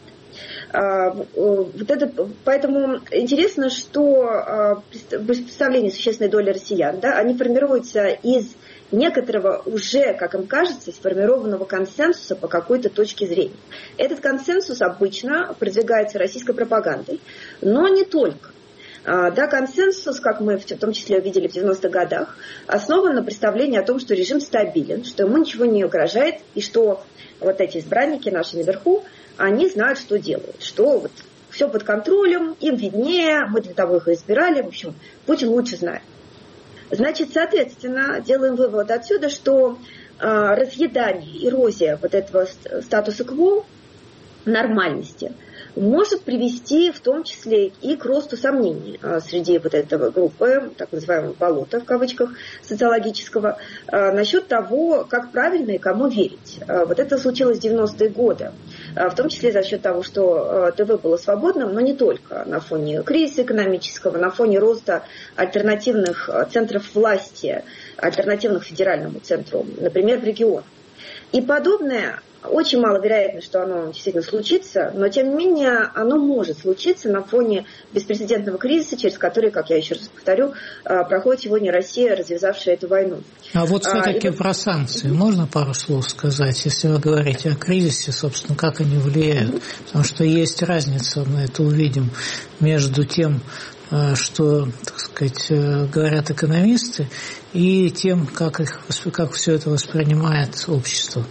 Вот это, поэтому интересно, что представление существенной доли россиян, да, они формируются из некоторого уже, как им кажется, сформированного консенсуса по какой-то точке зрения. Этот консенсус обычно продвигается российской пропагандой, но не только. Да, консенсус, как мы в том числе увидели в девяностых годах, основан на представлении о том, что режим стабилен, что ему ничего не угрожает, и что вот эти избранники наши наверху, они знают, что делают, что вот все под контролем, им виднее, мы для того их и избирали, в общем, Путин лучше знает. Значит, соответственно, делаем вывод отсюда, что э, разъедание, эрозия вот этого статуса кво, нормальности, может привести в том числе и к росту сомнений э, среди вот этого группы, так называемого болота, в кавычках, социологического, э, насчет того, как правильно и кому верить. Э, вот это случилось в девяностые годы, э, в том числе за счет того, что э, ТВ было свободным, но не только, на фоне кризиса экономического, на фоне роста альтернативных центров власти, альтернативных федеральному центру, например, в регионах. И подобное очень маловероятно, что оно действительно случится, но тем не менее оно может случиться на фоне беспрецедентного кризиса, через который, как я еще раз повторю, проходит сегодня Россия, развязавшая эту войну. А вот все-таки а, про вот... санкции можно пару слов сказать, если вы говорите о кризисе, собственно, как они влияют? Потому что есть разница, мы это увидим, между тем, что, так сказать, говорят экономисты, и тем, как, их, как все это воспринимает общество.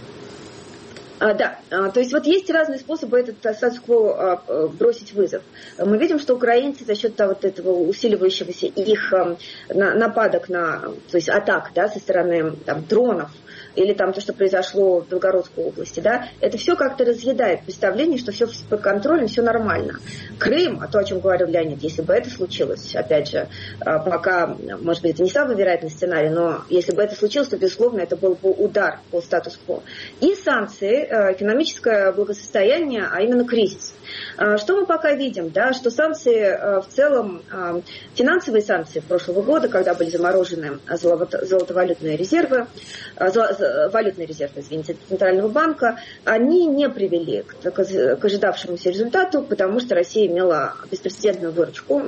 А, да, а, то есть вот есть разные способы этот статус-кво а, бросить вызов. Мы видим, что украинцы за счет вот этого усиливающегося их а, на, нападок на, то есть атак, да, со стороны там, дронов, или там то, что произошло в Белгородской области, да, это все как-то разъедает представление, что все под контролем, все нормально. Крым, а то, о чем говорил Леонид, если бы это случилось, опять же, пока, может быть, это не самый вероятный сценарий, но если бы это случилось, то, безусловно, это был бы удар по статус-кво. И санкции, экономическое благосостояние, а именно кризис. Что мы пока видим, да, что санкции в целом, финансовые санкции прошлого года, когда были заморожены золотовалютные резервы, валютные резервы, извините, Центрального банка, они не привели к, к, к ожидавшемуся результату, потому что Россия имела беспрецедентную выручку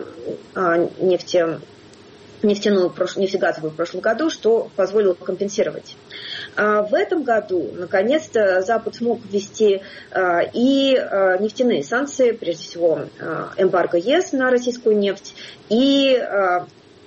нефти, нефтяную, нефтегазовую в прошлом году, что позволило компенсировать. В этом году, наконец-то, Запад смог ввести и нефтяные санкции, прежде всего эмбарго ЕС на российскую нефть, и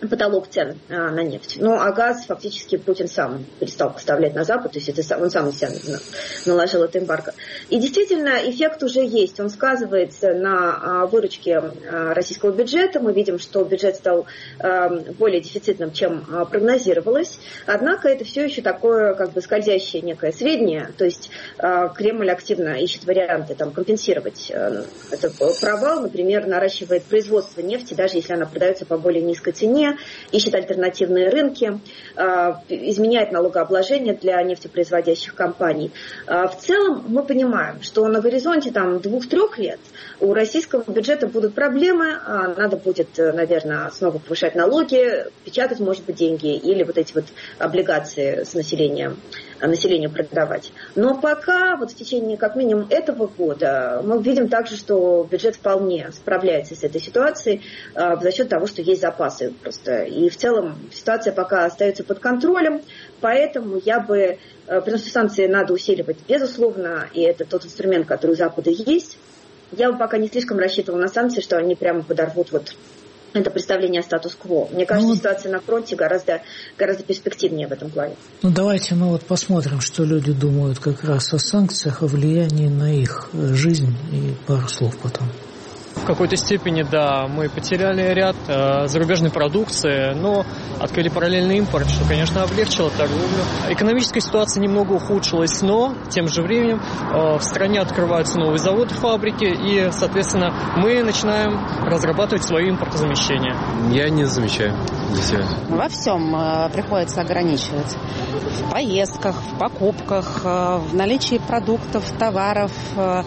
потолок цен а, на нефть. Ну, а газ фактически Путин сам перестал поставлять на Запад, то есть это сам, он сам на себя наложил это эмбарго. И действительно, эффект уже есть, он сказывается на а, выручке а, российского бюджета. Мы видим, что бюджет стал а, более дефицитным, чем а, прогнозировалось. Однако это все еще такое, как бы, скользящее некое сведение, то есть а, Кремль активно ищет варианты там, компенсировать а, этот провал, например, наращивает производство нефти, даже если она продается по более низкой цене, ищет альтернативные рынки, изменяет налогообложение для нефтепроизводящих компаний. В целом мы понимаем, что на горизонте там, двух-трех лет у российского бюджета будут проблемы, надо будет, наверное, снова повышать налоги, печатать, может быть, деньги или вот эти вот облигации с населением, населению продавать. Но пока, вот в течение как минимум этого года, мы видим также, что бюджет вполне справляется с этой ситуацией за счет того, что есть запасы просто. И в целом ситуация пока остается под контролем, поэтому я бы, потому что санкции надо усиливать, безусловно, и это тот инструмент, который у Запада есть, я бы пока не слишком рассчитывала на санкции, что они прямо подорвут вот это представление о статус-кво. Мне кажется, ну, ситуация на фронте гораздо, гораздо перспективнее в этом плане. Ну, давайте мы вот посмотрим, что люди думают как раз о санкциях, о влиянии на их жизнь, и пару слов потом. В какой-то степени, да, мы потеряли ряд э, зарубежной продукции, но открыли параллельный импорт, что, конечно, облегчило торговлю. Экономическая ситуация немного ухудшилась, но тем же временем э, в стране открываются новые заводы, фабрики, и, соответственно, мы начинаем разрабатывать свое импортозамещение. Я не замечаю для себя. Во всем э, приходится ограничивать. В поездках, в покупках, э, в наличии продуктов, товаров, э,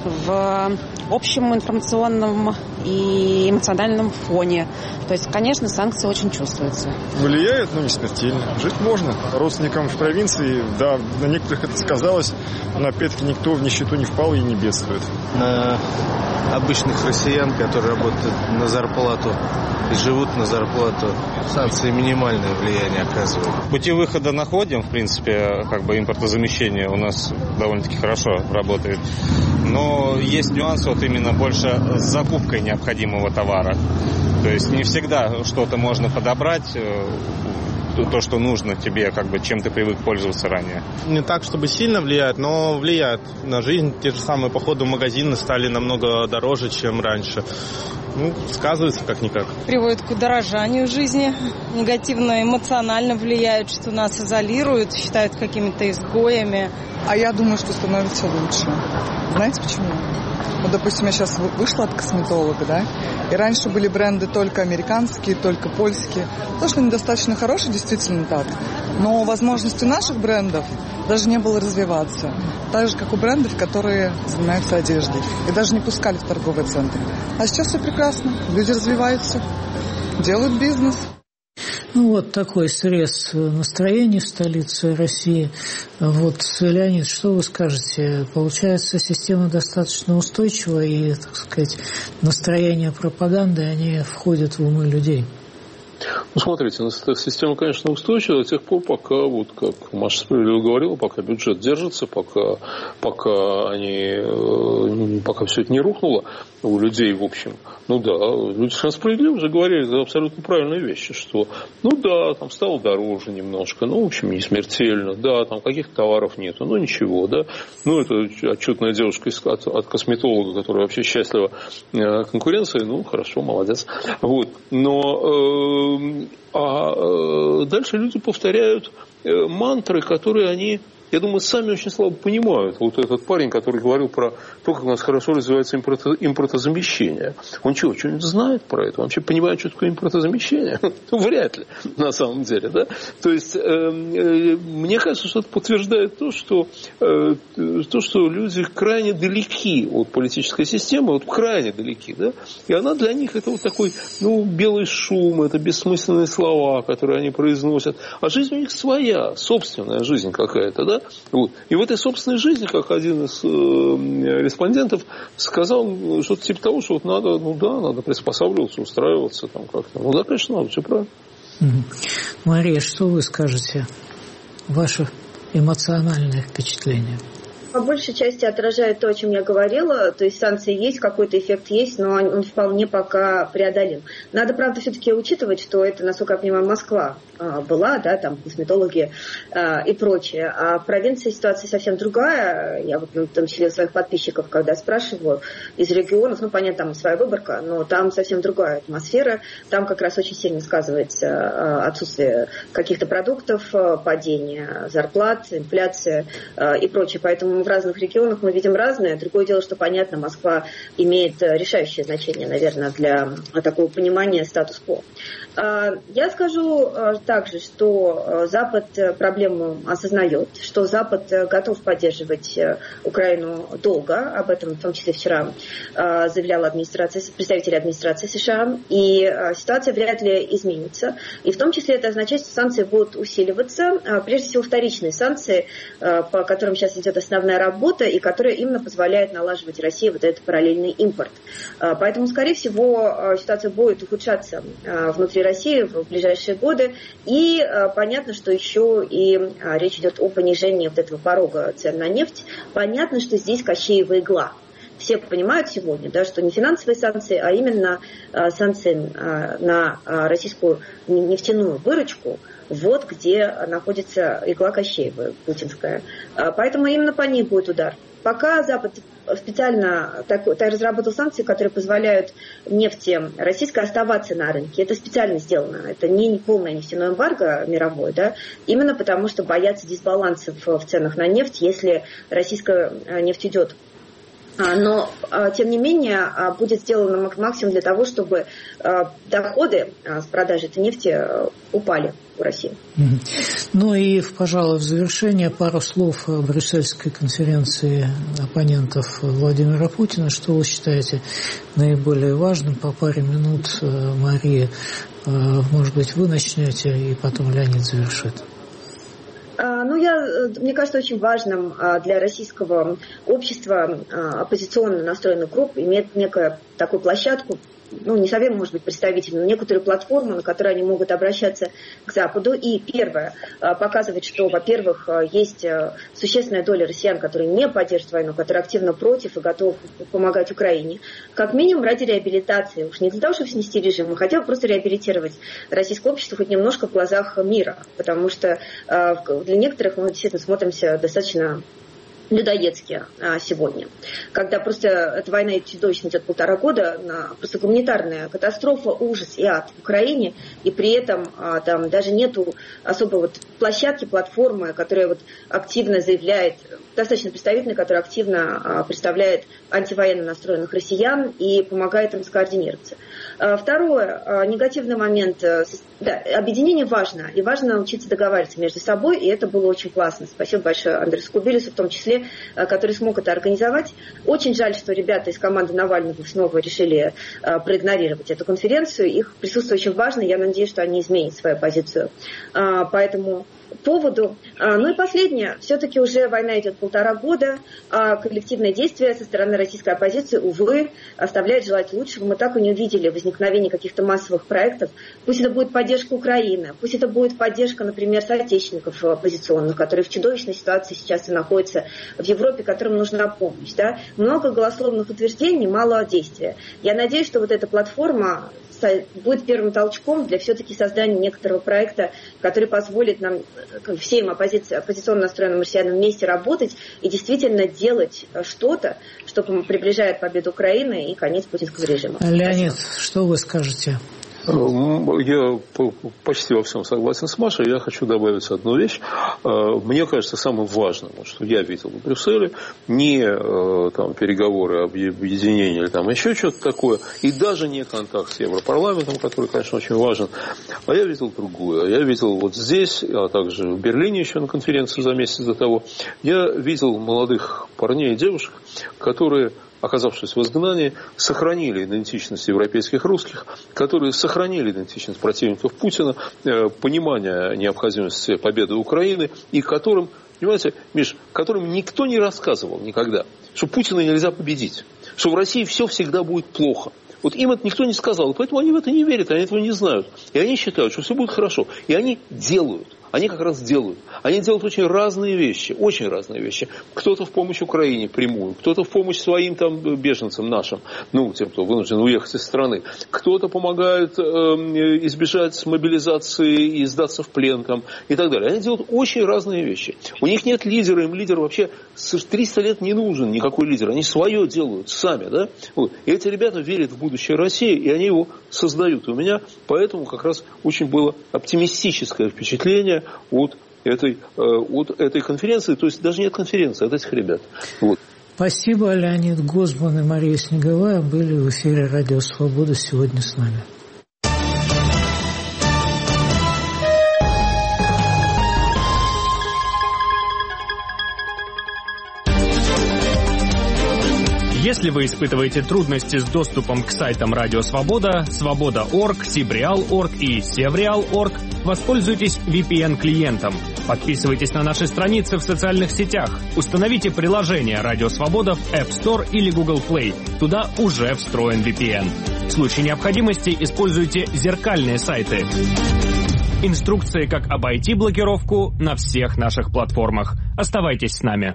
в общем информационном и эмоциональном фоне. То есть, конечно, санкции очень чувствуются. Влияют, но не смертельно. Жить можно. Родственникам в провинции, да, на некоторых это сказалось, но опять-таки никто в нищету не впал и не бедствует. На обычных россиян, которые работают на зарплату и живут на зарплату, санкции минимальное влияние оказывают. Пути выхода находим, в принципе, как бы импортозамещение у нас довольно-таки хорошо работает. Но есть нюансы вот именно больше с закупкой необходимого товара. То есть не всегда что-то можно подобрать, то, что нужно тебе, как бы, чем ты привык пользоваться ранее. Не так, чтобы сильно влияет, но влияет на жизнь. Те же самые походы в магазины стали намного дороже, чем раньше. Ну, сказывается как-никак. Приводит к удорожанию жизни, негативно, эмоционально влияют, что нас изолируют, считают какими-то изгоями. А я думаю, что становится лучше. Знаете почему? Вот, допустим, я сейчас вышла от косметолога, да, и раньше были бренды только американские, только польские. То, что они достаточно хорошие, действительно так. Но возможности наших брендов даже не было развиваться. Так же, как у брендов, которые занимаются одеждой. И даже не пускали в торговые центры. А сейчас все прекрасно. Люди развиваются, делают бизнес. Ну, вот такой срез настроений в столице России. Вот, Леонид, что вы скажете? Получается, система достаточно устойчива, и, так сказать, настроения пропаганды, они входят в умы людей. Ну, смотрите, система, конечно, устойчива до тех пор, пока, вот как Маша справедливо говорила, пока бюджет держится, пока, пока, они, пока все это не рухнуло у людей, в общем. Ну да, люди совершенно справедливо уже говорили абсолютно правильные вещи, что, ну да, там стало дороже немножко, ну, в общем, не смертельно, да, там каких-то товаров нету, ну, ничего, да. Ну, это отчетная девушка от, от косметолога, которая вообще счастлива конкуренции, ну, хорошо, молодец. Вот, но... А дальше люди повторяют мантры, которые они, я думаю, сами очень слабо понимают. Вот этот парень, который говорил про то, как у нас хорошо развивается импортозамещение. Он что, что-нибудь знает про это? Он вообще понимает, что такое импортозамещение? Ну, вряд ли, на самом деле, да? То есть, э, э, мне кажется, что это подтверждает то, что, э, то, что люди крайне далеки от политической системы, вот крайне далеки, да? И она для них это вот такой, ну, белый шум, это бессмысленные слова, которые они произносят. А жизнь у них своя, собственная жизнь какая-то, да? Вот. И в этой собственной жизни, как один из э, респондентов сказал, что-то типа того, что вот надо, ну да, надо приспосабливаться, устраиваться там как-то. Ну да, конечно, надо, все правильно. Мария, что вы скажете? Ваше эмоциональное впечатление? по большей части отражает то, о чем я говорила. То есть санкции есть, какой-то эффект есть, но он вполне пока преодолим. Надо, правда, все-таки учитывать, что это, насколько я понимаю, Москва была, да, там косметологи и прочее. А в провинции ситуация совсем другая. Я вот, в том числе у своих подписчиков, когда спрашиваю из регионов, ну, понятно, там своя выборка, но там совсем другая атмосфера. Там как раз очень сильно сказывается отсутствие каких-то продуктов, падение зарплат, инфляция и прочее. Поэтому в разных регионах мы видим разное. Другое дело, что, понятно, Москва имеет решающее значение, наверное, для такого понимания статус-кво. Я скажу также, что Запад проблему осознает, что Запад готов поддерживать Украину долго. Об этом в том числе вчера заявляла администрация, представители администрации США. И ситуация вряд ли изменится. И в том числе это означает, что санкции будут усиливаться. Прежде всего вторичные санкции, по которым сейчас идет основная работа и которые именно позволяют налаживать России вот этот параллельный импорт. Поэтому, скорее всего, ситуация будет ухудшаться внутри России в ближайшие годы. И понятно, что еще и речь идет о понижении вот этого порога цен на нефть. Понятно, что здесь Кощеева игла. Все понимают сегодня, да, что не финансовые санкции, а именно санкции на российскую нефтяную выручку. Вот где находится игла Кощеева, путинская. Поэтому именно по ней будет удар. Пока Запад специально так, так разработал санкции, которые позволяют нефти российской оставаться на рынке. Это специально сделано. Это не полное нефтяное эмбарго мировое, да, именно потому что боятся дисбалансов в ценах на нефть, если российская нефть идет. Но, тем не менее, будет сделано максимум для того, чтобы доходы с продажи этой нефти упали в России. Ну и, пожалуй, в завершение пару слов о брюссельской конференции оппонентов Владимира Путина. Что вы считаете наиболее важным? По паре минут, Мария, может быть, вы начнете, и потом Леонид завершит. Ну, я, мне кажется, очень важным для российского общества оппозиционно настроенных групп иметь некую такую площадку, ну, не совсем, может быть, представительную, но некоторую платформу, на которой они могут обращаться к Западу. И первое, показывать, что, во-первых, есть существенная доля россиян, которые не поддерживают войну, которые активно против и готовы помогать Украине. Как минимум ради реабилитации, уж не для того, чтобы снести режим, а хотя бы просто реабилитировать российское общество хоть немножко в глазах мира. Потому что для некоторых мы действительно смотримся достаточно людоедски а, сегодня. Когда просто эта война чудовищно идет полтора года, на, просто гуманитарная катастрофа, ужас и ад в Украине, и при этом а, там даже нету особой вот площадки, платформы, которая вот активно заявляет, достаточно представительной, которая активно а, представляет антивоенно настроенных россиян и помогает им скоординироваться. А, второе, а, негативный момент, да, объединение важно, и важно научиться договариваться между собой, и это было очень классно. Спасибо большое Андресу Кубилису в том числе, который смог это организовать. Очень жаль, что ребята из команды Навального снова решили э, проигнорировать эту конференцию. Их присутствие очень важно. Я надеюсь, что они изменят свою позицию э, по этому поводу. А, ну и последнее. Все-таки уже война идет полтора года, а коллективное действие со стороны российской оппозиции, увы, оставляет желать лучшего. Мы так и не увидели возникновения каких-то массовых проектов. Пусть это будет поддержка Украины, пусть это будет поддержка, например, соотечественников оппозиционных, которые в чудовищной ситуации сейчас и находятся в Европе, которым нужна помощь. Да? Много голословных утверждений, мало действия. Я надеюсь, что вот эта платформа будет первым толчком для все-таки создания некоторого проекта, который позволит нам, всем оппози... оппозиционно настроенным россиянам вместе работать и действительно делать что-то, что приближает победу Украины и конец путинского режима. Леонид, Спасибо. Что вы скажете? Я почти во всем согласен с Машей. Я хочу добавить одну вещь. Мне кажется, самым важным, что я видел в Брюсселе, не там, переговоры об объединении или там еще что-то такое, и даже не контакт с Европарламентом, который, конечно, очень важен, а я видел другое. Я видел вот здесь, а также в Берлине еще на конференции за месяц до того, я видел молодых парней и девушек, которые, оказавшись в изгнании, сохранили идентичность европейских русских, которые сохранили идентичность противников Путина, понимание необходимости победы Украины, и которым, понимаете, Миш, которым никто не рассказывал никогда, что Путина нельзя победить, что в России все всегда будет плохо. Вот им это никто не сказал, поэтому они в это не верят, они этого не знают. И они считают, что все будет хорошо. И они делают. они как раз делают. Они делают очень разные вещи, очень разные вещи. Кто-то в помощь Украине прямую, кто-то в помощь своим там беженцам нашим, ну, тем, кто вынужден уехать из страны. Кто-то помогает э, избежать мобилизации и сдаться в плен там, и так далее. Они делают очень разные вещи. У них нет лидера, им лидер вообще триста лет не нужен, никакой лидер. Они свое делают сами, да? Вот. И эти ребята верят в будущее России, и они его создают. И у меня поэтому как раз очень было оптимистическое впечатление от этой, от этой конференции. То есть даже нет конференции, от этих ребят. Вот. Спасибо. Леонид Гозман и Мария Снеговая были в эфире «Радио Свобода» сегодня с нами. Если вы испытываете трудности с доступом к сайтам Радио Свобода, Свобода точка орг, Сибреал точка орг и Севреал точка орг, воспользуйтесь ви пи эн-клиентом. Подписывайтесь на наши страницы в социальных сетях. Установите приложение Радио Свобода в App Store или Google Play. Туда уже встроен ви пи эн. В случае необходимости используйте зеркальные сайты. Инструкции, как обойти блокировку, на всех наших платформах. Оставайтесь с нами.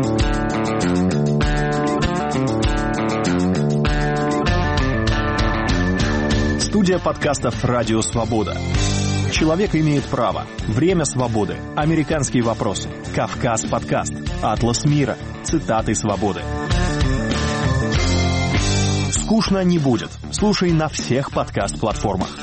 Студия подкастов «Радио Свобода». Человек имеет право. Время свободы. Американские вопросы. Кавказ подкаст. Атлас мира. Цитаты свободы. Скучно не будет. Слушай на всех подкаст-платформах.